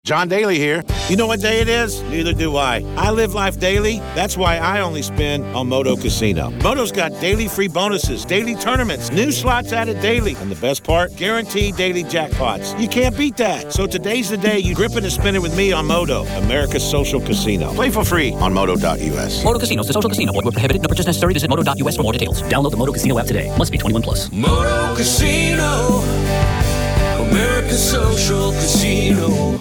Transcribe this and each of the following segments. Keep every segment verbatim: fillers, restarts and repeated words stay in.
John Daly here. You know what day it is? Neither do I. I live life daily. That's why I only spin on Moto Casino. Moto's got daily free bonuses, daily tournaments, new slots added daily. And the best part? Guaranteed daily jackpots. You can't beat that. So today's the day you grip it and spin it with me on Moto, America's social casino. Play for free on moto dot u s. Moto Casino is a social casino. Void where prohibited. No purchase necessary. Visit moto dot u s for more details. Download the Moto Casino app today. Must be twenty-one plus. Moto Casino, America's social casino.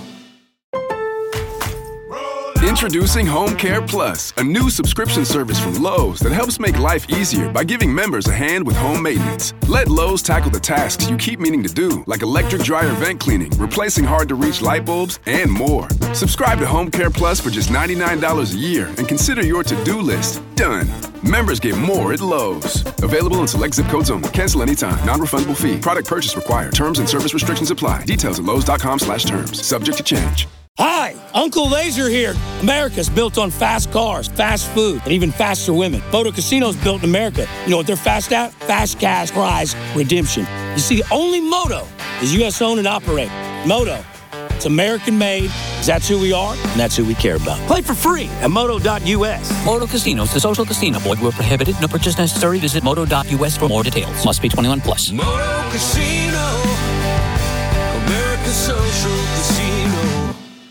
Introducing Home Care Plus, a new subscription service from Lowe's that helps make life easier by giving members a hand with home maintenance. Let Lowe's tackle the tasks you keep meaning to do, like electric dryer vent cleaning, replacing hard-to-reach light bulbs, and more. Subscribe to Home Care Plus for just ninety-nine dollars a year and consider your to-do list done. Members get more at Lowe's. Available in select zip codes only. Cancel anytime. Non-refundable fee. Product purchase required. Terms and service restrictions apply. Details at lowes dot com slash terms. Subject to change. Hi, Uncle Laser here. America's built on fast cars, fast food, and even faster women. Moto Casino's built in America. You know what they're fast at? Fast cash prize redemption. You see, only Moto is U S owned and operated. Moto, it's American made. That's who we are, and that's who we care about. Play for free at moto dot u s. Moto Casino is a social casino. Void where prohibited. No purchase necessary. Visit moto dot u s for more details. Must be twenty-one plus. Moto Casino, America's social casino.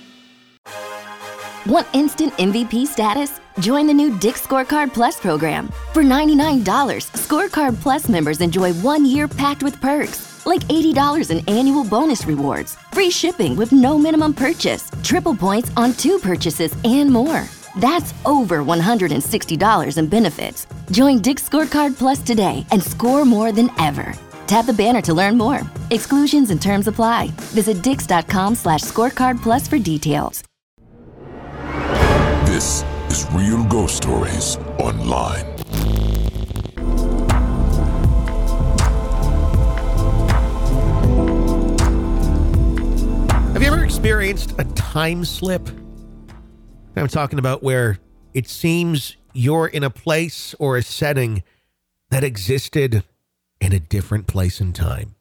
Want instant M V P status? Join the new Dick's Scorecard Plus program. For ninety-nine dollars, Scorecard Plus members enjoy one year packed with perks, like eighty dollars in annual bonus rewards, free shipping with no minimum purchase, triple points on two purchases, and more. That's over one hundred sixty dollars in benefits. Join Dick's Scorecard Plus today and score more than ever. Tap the banner to learn more. Exclusions and terms apply. Visit dix.com slash scorecard plus for details. This is Real Ghost Stories Online. Have you ever experienced a time slip? I'm talking about where it seems you're in a place or a setting that existed in a different place and time.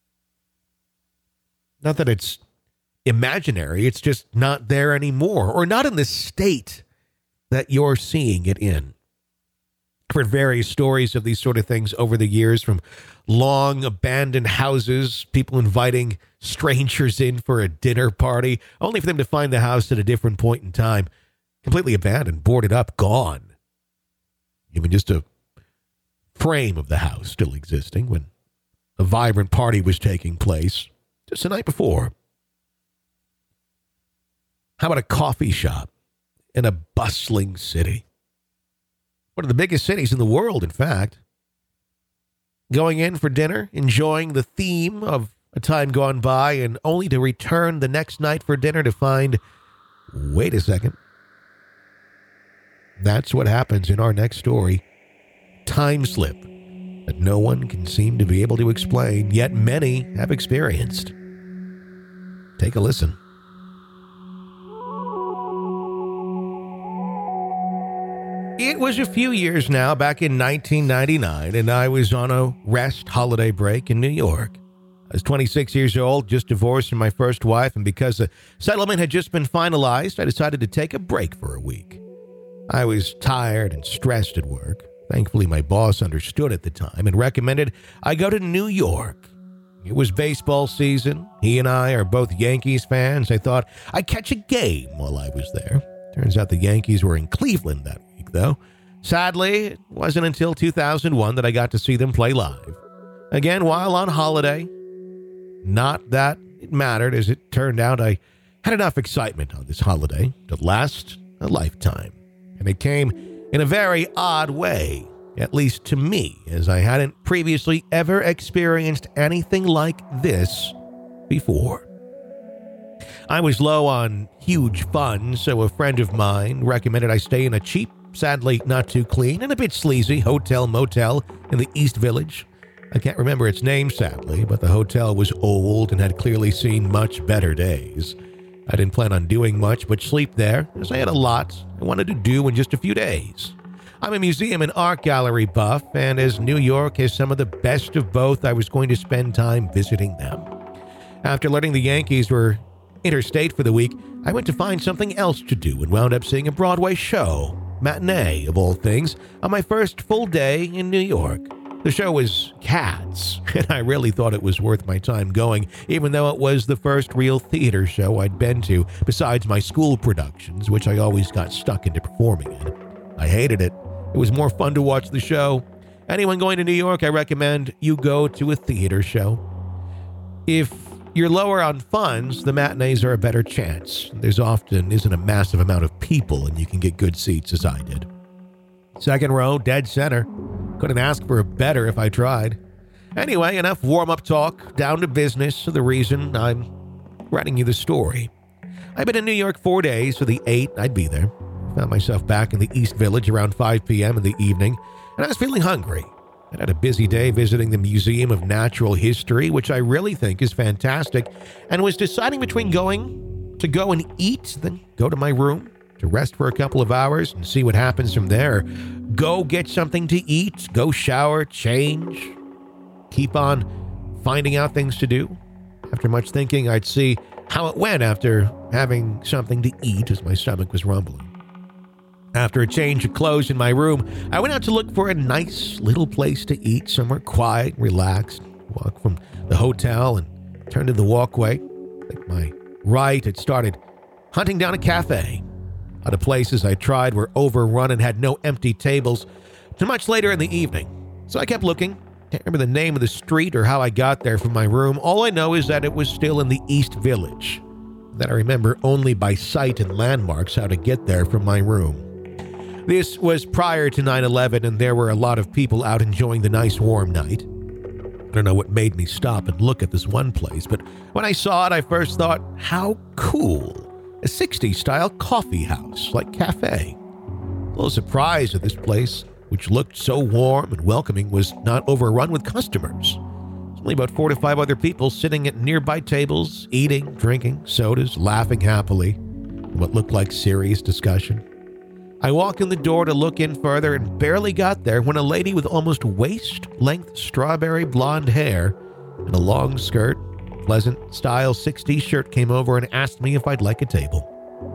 Not that it's imaginary, it's just not there anymore, or not in the state that you're seeing it in. I've heard various stories of these sort of things over the years, from long abandoned houses, people inviting strangers in for a dinner party, only for them to find the house at a different point in time, completely abandoned, boarded up, gone. Even just a frame of the house still existing when a vibrant party was taking place just the night before. How about a coffee shop in a bustling city? One of the biggest cities in the world, in fact. Going in for dinner, enjoying the theme of a time gone by, and only to return the next night for dinner to find, wait a second. That's what happens in our next story. Time slip that no one can seem to be able to explain, yet many have experienced. Take a listen. It was a few years now, back in nineteen ninety-nine, and I was on a rest holiday break in New York. I was twenty-six years old, just divorced from my first wife, and because the settlement had just been finalized, I decided to take a break for a week. I was tired and stressed at work. Thankfully, my boss understood at the time and recommended I go to New York. It was baseball season. He and I are both Yankees fans. I thought I'd catch a game while I was there. Turns out the Yankees were in Cleveland that week, though. Sadly, it wasn't until two thousand one that I got to see them play live. Again, while on holiday. Not that it mattered, as it turned out I had enough excitement on this holiday to last a lifetime. And it came in a very odd way, at least to me, as I hadn't previously ever experienced anything like this before. I was low on huge funds, so a friend of mine recommended I stay in a cheap, sadly not too clean, and a bit sleazy hotel motel in the East Village. I can't remember its name, sadly, but the hotel was old and had clearly seen much better days. I didn't plan on doing much but sleep there, as I had a lot I wanted to do in just a few days. I'm a museum and art gallery buff, and as New York has some of the best of both, I was going to spend time visiting them. After learning the Yankees were interstate for the week, I went to find something else to do and wound up seeing a Broadway show, matinee of all things, on my first full day in New York. The show was Cats, and I really thought it was worth my time going, even though it was the first real theater show I'd been to, besides my school productions, which I always got stuck into performing in. I hated it. It was more fun to watch the show. Anyone going to New York, I recommend you go to a theater show. If you're lower on funds, the matinees are a better chance. There's often isn't a massive amount of people, and you can get good seats as I did. Second row, dead center. Couldn't ask for a better if I tried. Anyway, enough warm-up talk, down to business, the reason I'm writing you the story. I've been in New York four days, so the eight, I'd be there. Found myself back in the East Village around five p.m. in the evening, and I was feeling hungry. I had a busy day visiting the Museum of Natural History, which I really think is fantastic, and was deciding between going to go and eat, then go to my room to rest for a couple of hours and see what happens from there. Go get something to eat, go shower, change, keep on finding out things to do. After much thinking, I'd see how it went after having something to eat as my stomach was rumbling. After a change of clothes in my room, I went out to look for a nice little place to eat, somewhere quiet, relaxed. Walked from the hotel and turned to the walkway. I think my right had started hunting down a cafe. Other places I tried were overrun and had no empty tables till much later in the evening. So I kept looking. Can't remember the name of the street or how I got there from my room. All I know is that it was still in the East Village. That I remember only by sight and landmarks how to get there from my room. This was prior to nine eleven, and there were a lot of people out enjoying the nice warm night. I don't know what made me stop and look at this one place, but when I saw it, I first thought, how cool. A sixties-style coffee house, like cafe. A little surprised that this place, which looked so warm and welcoming, was not overrun with customers. There's only about four to five other people sitting at nearby tables, eating, drinking, sodas, laughing happily, in what looked like serious discussion. I walked in the door to look in further and barely got there when a lady with almost waist-length strawberry blonde hair and a long skirt, pleasant-style sixties shirt came over and asked me if I'd like a table.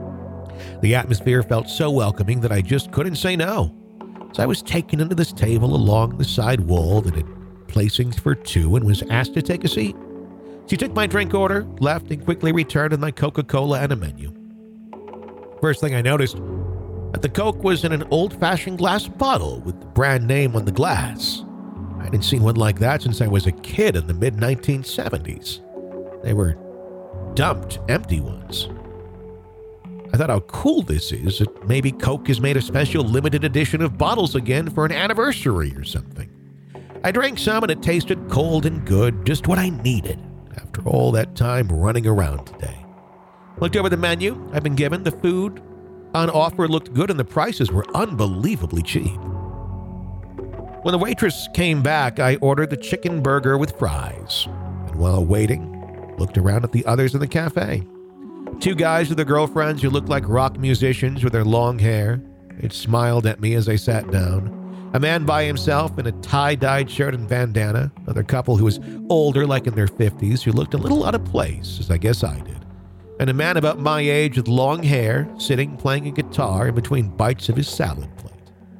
The atmosphere felt so welcoming that I just couldn't say no. So I was taken into this table along the side wall that had placings for two and was asked to take a seat. She took my drink order, left, and quickly returned with my Coca-Cola and a menu. First thing I noticed, that the Coke was in an old-fashioned glass bottle with the brand name on the glass. I hadn't seen one like that since I was a kid in the mid nineteen seventies. They were dumped, empty ones. I thought how cool this is, that maybe Coke has made a special limited edition of bottles again for an anniversary or something. I drank some and it tasted cold and good, just what I needed after all that time running around today. Looked over the menu I've been given. The food on offer looked good and the prices were unbelievably cheap. When the waitress came back, I ordered the chicken burger with fries. And while waiting, looked around at the others in the cafe. Two guys with their girlfriends who looked like rock musicians with their long hair. It smiled at me as I sat down. A man by himself in a tie-dyed shirt and bandana. Another couple who was older, like in their fifties, who looked a little out of place, as I guess I did. And a man about my age with long hair, sitting playing a guitar in between bites of his salad plate.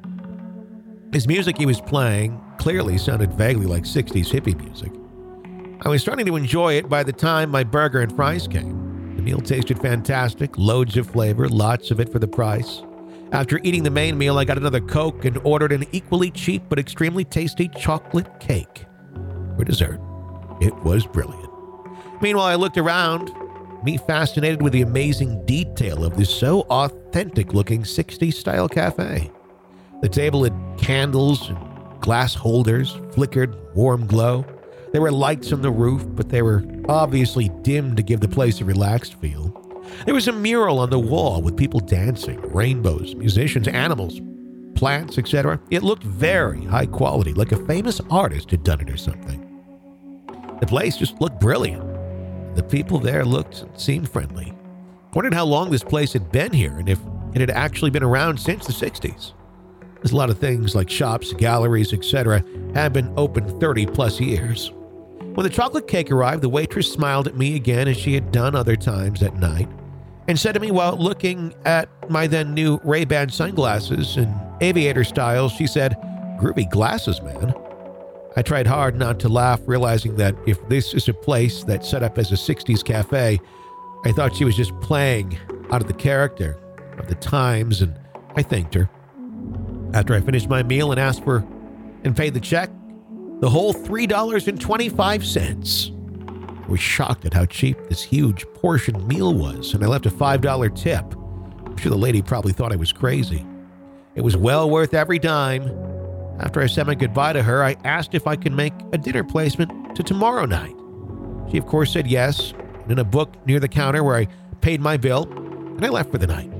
His music he was playing clearly sounded vaguely like sixties hippie music. I was starting to enjoy it by the time my burger and fries came. The meal tasted fantastic, loads of flavor, lots of it for the price. After eating the main meal, I got another Coke and ordered an equally cheap but extremely tasty chocolate cake. For dessert, it was brilliant. Meanwhile, I looked around, me fascinated with the amazing detail of this so authentic-looking sixties-style cafe. The table had candles and glass holders, flickered warm glow. There were lights on the roof, but they were obviously dimmed to give the place a relaxed feel. There was a mural on the wall with people dancing, rainbows, musicians, animals, plants, et cetera. It looked very high quality, like a famous artist had done it or something. The place just looked brilliant. The people there looked and seemed friendly. Wondered how long this place had been here and if it had actually been around since the sixties. There's a lot of things like shops, galleries, et cetera have been open thirty plus years. When the chocolate cake arrived, the waitress smiled at me again as she had done other times that night and said to me while looking at my then new Ray-Ban sunglasses in aviator style, she said, "Groovy glasses, man." I tried hard not to laugh, realizing that if this is a place that's set up as a sixties cafe, I thought she was just playing out of the character of the times, and I thanked her. After I finished my meal and asked for and paid the check, the whole three dollars and twenty-five cents. I was shocked at how cheap this huge portion meal was, and I left a five dollar tip. I'm sure the lady probably thought I was crazy. It was well worth every dime. After I said my goodbye to her, I asked if I could make a dinner placement to tomorrow night. She, of course, said yes, and in a book near the counter where I paid my bill, and I left for the night.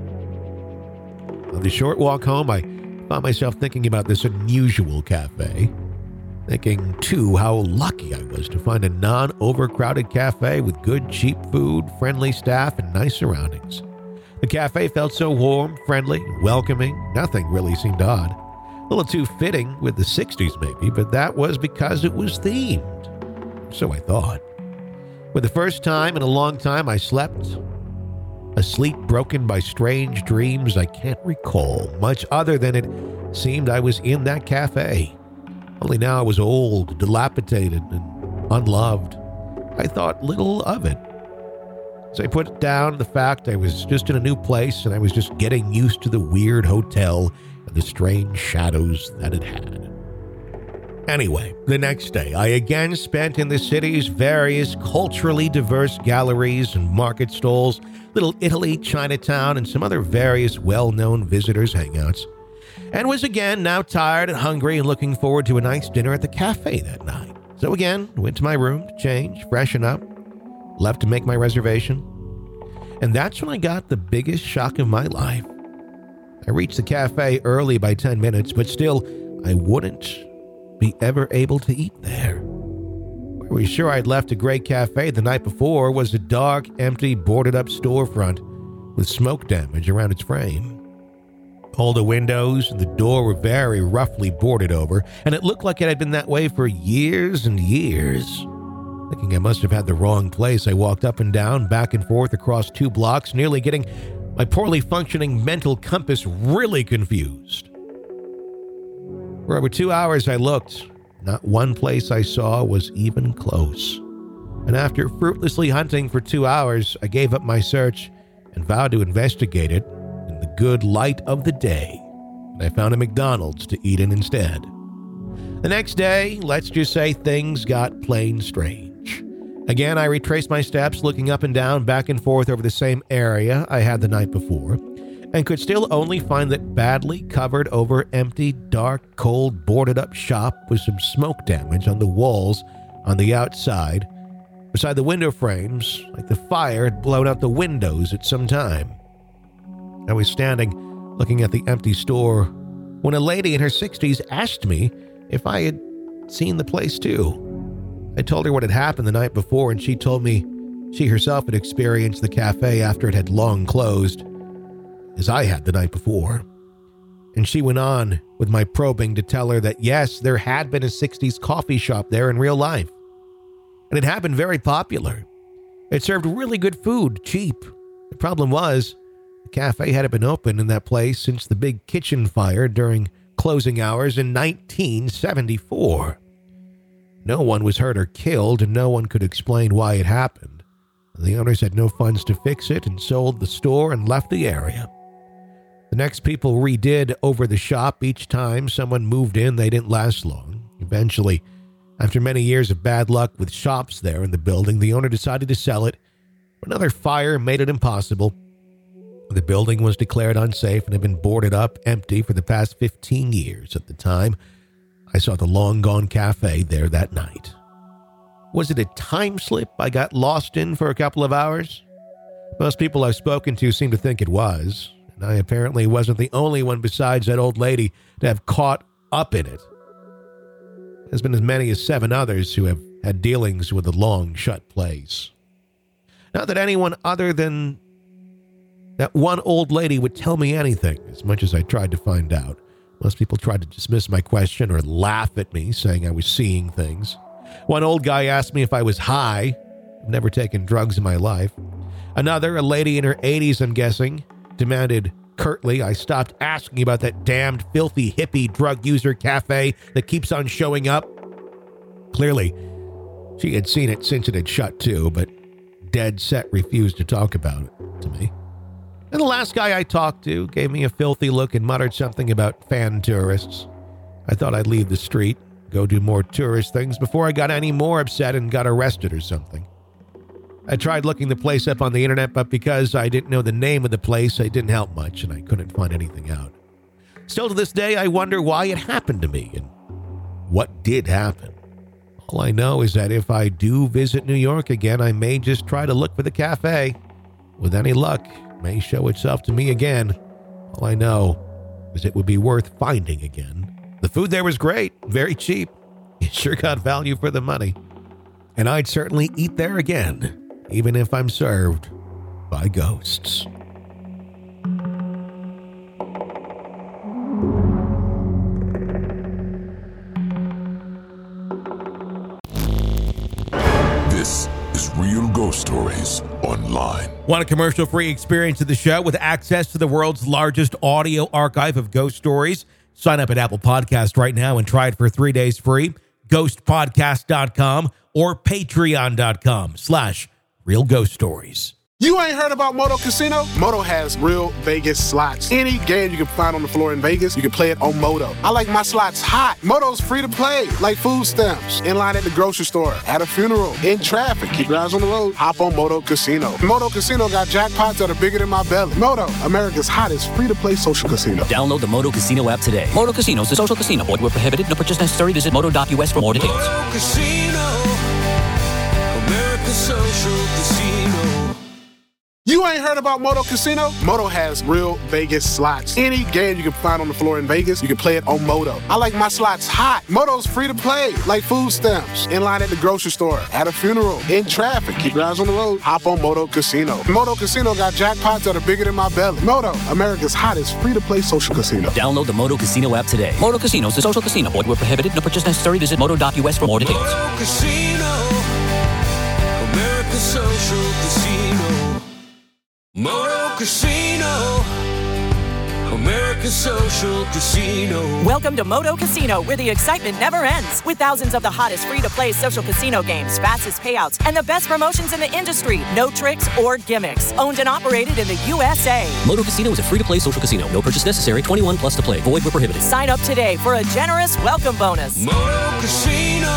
On the short walk home, I found myself thinking about this unusual cafe. Thinking, too, how lucky I was to find a non-overcrowded cafe with good, cheap food, friendly staff, and nice surroundings. The cafe felt so warm, friendly, welcoming. Nothing really seemed odd. A little too fitting with the sixties, maybe, but that was because it was themed. So I thought. For the first time in a long time, I slept. A sleep broken by strange dreams I can't recall, much other than it seemed I was in that cafe. Only now I was old, dilapidated, and unloved. I thought little of it. As I put down the fact I was just in a new place and I was just getting used to the weird hotel and the strange shadows that it had. Anyway, the next day, I again spent in the city's various culturally diverse galleries and market stalls, Little Italy, Chinatown, and some other various well-known visitors' hangouts, and was again now tired and hungry and looking forward to a nice dinner at the cafe that night. So again, went to my room to change, freshen up, left to make my reservation. And that's when I got the biggest shock of my life. I reached the cafe early by ten minutes, but still, I wouldn't be ever able to eat there. Where we were sure I'd left a great cafe the night before was a dark, empty, boarded-up storefront with smoke damage around its frame. All the windows and the door were very roughly boarded over, and it looked like it had been that way for years and years. Thinking I must have had the wrong place, I walked up and down, back and forth across two blocks, nearly getting my poorly functioning mental compass really confused. For over two hours I looked. Not one place I saw was even close. And after fruitlessly hunting for two hours, I gave up my search and vowed to investigate it in the good light of the day. And I found a McDonald's to eat in instead. The next day, let's just say things got plain strange. Again, I retraced my steps, looking up and down, back and forth over the same area I had the night before, and could still only find that badly covered over empty, dark, cold, boarded-up shop with some smoke damage on the walls on the outside, beside the window frames, like the fire had blown out the windows at some time. I was standing, looking at the empty store, when a lady in her sixties asked me if I had seen the place too. I told her what had happened the night before, and she told me she herself had experienced the cafe after it had long closed, as I had the night before. And she went on with my probing to tell her that yes, there had been a sixties coffee shop there in real life. And it had been very popular. It served really good food, cheap. The problem was, the cafe hadn't been open in that place since the big kitchen fire during closing hours in nineteen seventy-four. No one was hurt or killed, and no one could explain why it happened. The owners had no funds to fix it and sold the store and left the area. The next people redid over the shop. Each time someone moved in, they didn't last long. Eventually, after many years of bad luck with shops there in the building, the owner decided to sell it. Another fire made it impossible. The building was declared unsafe and had been boarded up empty for the past fifteen years. At the time, I saw the long-gone cafe there that night. Was it a time slip I got lost in for a couple of hours? Most people I've spoken to seem to think it was, and I apparently wasn't the only one besides that old lady to have caught up in it. There's been as many as seven others who have had dealings with the long-shut place. Not that anyone other than that one old lady would tell me anything, as much as I tried to find out. Most people tried to dismiss my question or laugh at me, saying I was seeing things. One old guy asked me if I was high. I've never taken drugs in my life. Another, a lady in her eighties, I'm guessing, demanded curtly I stopped asking about that damned filthy hippie drug user cafe that keeps on showing up. Clearly, she had seen it since it had shut too, but dead set refused to talk about it to me. And the last guy I talked to gave me a filthy look and muttered something about fan tourists. I thought I'd leave the street, go do more tourist things before I got any more upset and got arrested or something. I tried looking the place up on the internet, but because I didn't know the name of the place, it didn't help much and I couldn't find anything out. Still to this day, I wonder why it happened to me and what did happen. All I know is that if I do visit New York again, I may just try to look for the cafe. With any luck, it may show itself to me again. All I know is it would be worth finding again. The food there was great, very cheap. You sure got value for the money. And I'd certainly eat there again, even if I'm served by ghosts. This is Real Ghost Stories Online. Want a commercial-free experience of the show with access to the world's largest audio archive of ghost stories? Sign up at Apple Podcast right now and try it for three days free. ghost podcast dot com or patreon dot com slash real ghost stories. You ain't heard about Moto Casino? Moto has real Vegas slots. Any game you can find on the floor in Vegas, you can play it on Moto. I like my slots hot. Moto's free to play, like food stamps. In line at the grocery store, at a funeral, in traffic. Keep your eyes on the road. Hop on Moto Casino. Moto Casino got jackpots that are bigger than my belly. Moto, America's hottest free-to-play social casino. Download the Moto Casino app today. Moto Casino is a social casino. Void where prohibited. No purchase necessary. Visit moto dot u s for more details. Moto Casino, America's social casino. You ain't heard about Moto Casino? Moto has real Vegas slots. Any game you can find on the floor in Vegas, you can play it on Moto. I like my slots hot. Moto's free to play, like food stamps. In line at the grocery store, at a funeral, in traffic. Keep your eyes on the road. Hop on Moto Casino. Moto Casino got jackpots that are bigger than my belly. Moto, America's hottest free-to-play social casino. Download the Moto Casino app today. Moto Casino is a social casino. Void where prohibited. No purchase necessary. Visit moto dot u s for more details. Moto Casino, America's social casino. Moto Casino, America's social casino. Welcome to Moto Casino, where the excitement never ends. With thousands of the hottest free-to-play social casino games, fastest payouts, and the best promotions in the industry. No tricks or gimmicks. Owned and operated in the U S A. Moto Casino is a free-to-play social casino. No purchase necessary. twenty-one plus to play. Void where prohibited. Sign up today for a generous welcome bonus. Moto Casino,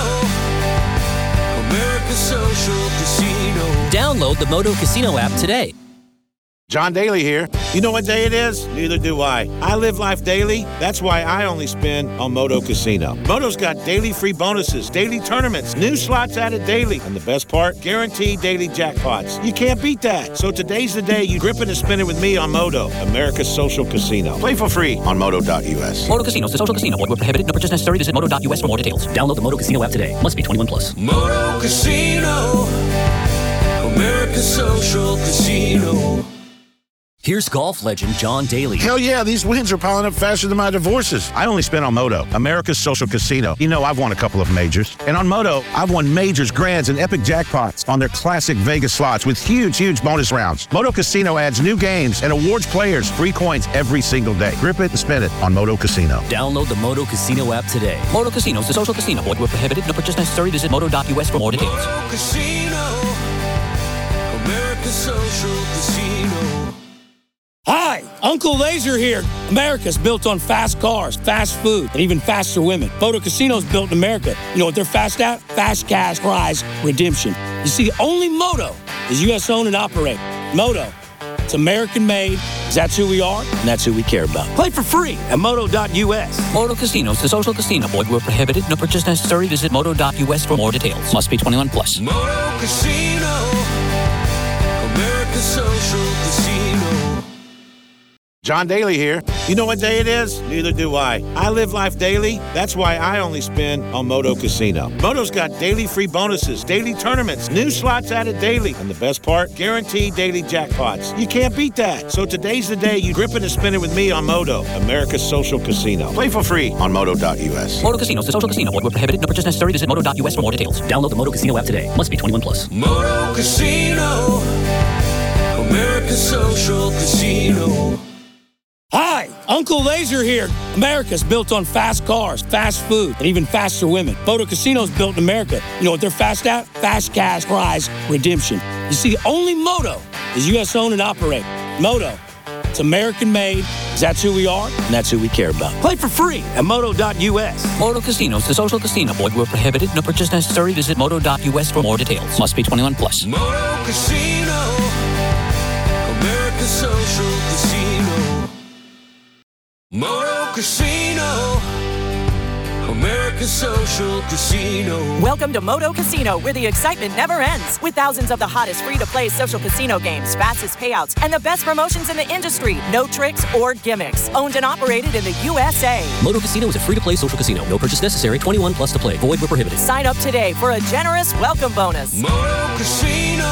America's social casino. Download the Moto Casino app today. John Daly here. You know what day it is? Neither do I. I live life daily. That's why I only spin on Moto Casino. Moto's got daily free bonuses, daily tournaments, new slots added daily. And the best part? Guaranteed daily jackpots. You can't beat that. So today's the day you grip it and spin it with me on Moto, America's social casino. Play for free on moto dot u s. Moto Casino is a social casino. Void where prohibited. No purchase necessary. Visit moto dot u s for more details. Download the Moto Casino app today. Must be twenty-one plus. Moto Casino, America's social casino. Here's golf legend John Daly. Hell yeah, these wins are piling up faster than my divorces. I only spin on Moto, America's social casino. You know, I've won a couple of majors. And on Moto, I've won majors, grands, and epic jackpots on their classic Vegas slots with huge, huge bonus rounds. Moto Casino adds new games and awards players free coins every single day. Grip it and spin it on Moto Casino. Download the Moto Casino app today. Moto Casino is a social casino. Void where prohibited. No purchase necessary. Visit moto dot u s for more details. Moto Casino, America's social casino. Hi, Uncle Laser here. America's built on fast cars, fast food, and even faster women. Moto Casino's built in America. You know what they're fast at? Fast cash prize redemption. You see, only Moto is U S owned and operated. Moto, it's American made, because that's who we are, and that's who we care about. Play for free at moto dot u s. Moto Casino is a social casino. Void where prohibited. No purchase necessary. Visit moto dot u s for more details. Must be twenty-one plus. Moto Casino, America's social casino. John Daly here. You know what day it is? Neither do I. I live life daily. That's why I only spin on Moto Casino. Moto's got daily free bonuses, daily tournaments, new slots added daily, and the best part, guaranteed daily jackpots. You can't beat that. So today's the day you grip it and spin it with me on Moto, America's social casino. Play for free on moto dot u s. Moto Casino is the social casino. Void where prohibited. No purchase necessary. Visit moto dot u s for more details. Download the Moto Casino app today. Must be twenty-one plus. Moto Casino, America's social casino. Hi, Uncle Laser here. America's built on fast cars, fast food, and even faster women. Moto Casino's built in America. You know what they're fast at? Fast cash prize redemption. You see, only Moto is U S owned and operated. Moto, it's American made. That's who we are, and that's who we care about. Play for free at moto dot u s. Moto Casino is the social casino. Void where prohibited. No purchase necessary. Visit moto dot u s for more details. Must be twenty-one plus. Moto Casino, America's social casino. Moto Casino, America's social casino. Welcome to Moto Casino, where the excitement never ends. With thousands of the hottest free-to-play social casino games, fastest payouts, and the best promotions in the industry. No tricks or gimmicks. Owned and operated in the U S A. Moto Casino is a free-to-play social casino. No purchase necessary. twenty-one plus to play. Void where prohibited. Sign up today for a generous welcome bonus. Moto Casino,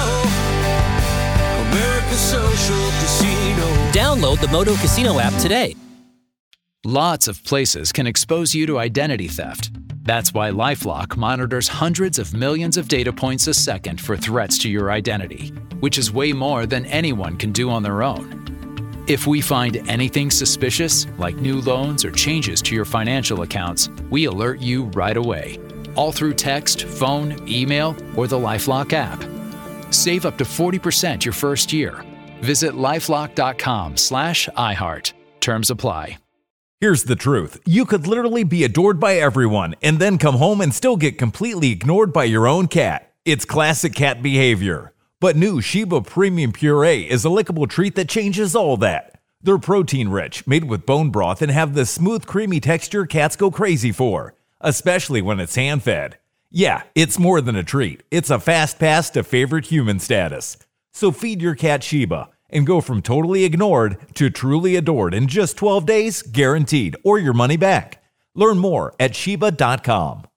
America's social casino. Download the Moto Casino app today. Lots of places can expose you to identity theft. That's why LifeLock monitors hundreds of millions of data points a second for threats to your identity, which is way more than anyone can do on their own. If we find anything suspicious, like new loans or changes to your financial accounts, we alert you right away, all through text, phone, email, or the LifeLock app. Save up to forty percent your first year. Visit lifelock dot com slash iHeart. Terms apply. Here's the truth. You could literally be adored by everyone and then come home and still get completely ignored by your own cat. It's classic cat behavior. But new Sheba Premium Puree is a lickable treat that changes all that. They're protein-rich, made with bone broth, and have the smooth, creamy texture cats go crazy for, especially when it's hand-fed. Yeah, it's more than a treat. It's a fast pass to favorite human status. So feed your cat Sheba and go from totally ignored to truly adored in just twelve days, guaranteed, or your money back. Learn more at Sheba dot com.